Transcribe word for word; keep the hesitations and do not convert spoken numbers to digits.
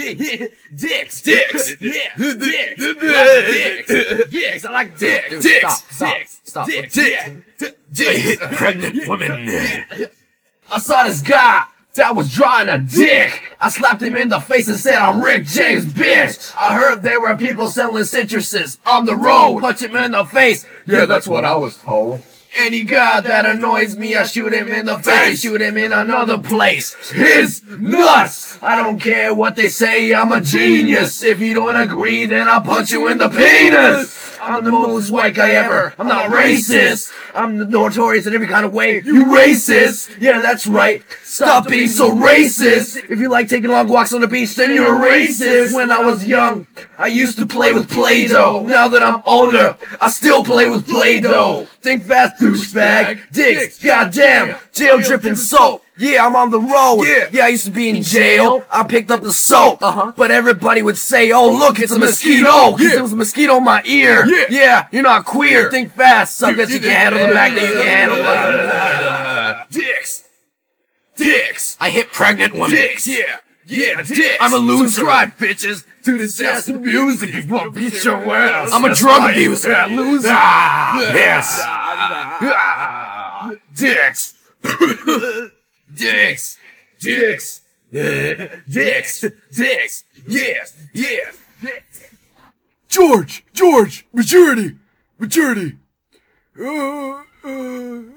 Dicks, dicks, yeah, dicks, dicks, dicks, I like dicks, dicks, dicks, stop, dicks, dicks, pregnant women. I saw this guy that was drawing a dick. I slapped him in the face and said, I'm Rick James, bitch. I heard there were people selling citruses on the road. Punch him in the face. Yeah, that's what I was told. Any guy that annoys me, I shoot him in the face, shoot him in another place. His nuts! I don't care what they say, I'm a genius. If you don't agree, then I'll punch you in the penis. I'm the most white guy ever. I'm not racist. I'm notorious in every kind of way. You racist? Yeah, that's right. Stop being so racist. If you like taking long walks on the beach, then you're a racist. When I was young, I used to play with Play-Doh. Now that I'm older, I still play with Play-Doh. Think fast, douchebag. Dicks, goddamn, jail dripping soap. Yeah, I'm on the road. Yeah. yeah, I used to be in jail. I picked up the soap. Uh-huh. But everybody would say, oh, look, it's a mosquito. Cause yeah. there was a mosquito in my ear. Yeah, yeah you're not queer. Think fast. Suck that you can handle the back that you can handle. Uh, dicks. Dicks. I hit pregnant women. Dicks, yeah. Yeah, dicks. I'm a loser. Subscribe, bitches, to this ass music. You won't beat your ass. I'm a drug abuser. Yeah, loser. Ah, yes. Ah, dicks. Dicks, dicks, dicks, dicks, yes, yes. George, George, maturity, maturity. Uh, uh.